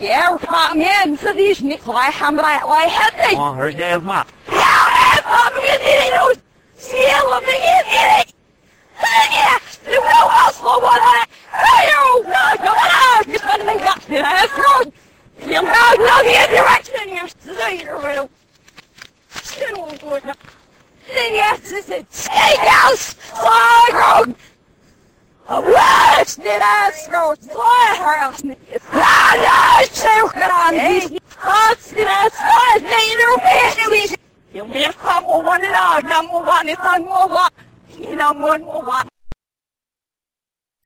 Ja, kom igen, så det er ikke mig, ham der er heldig. Hør det, hva? Ja, kom igen, det er nu. Sjæler mig ind i det. Ja, du må også slå på det. Jo, kom on, hvis man ikke har det her skråd. Jeg må nok i en direction, jeg siger det. Skal du gå der? Det er til take out, slå What? Did I throw firehouse? No, choke on me. What's did I throw? They don't you will come one and out. Number one is number one. Number one.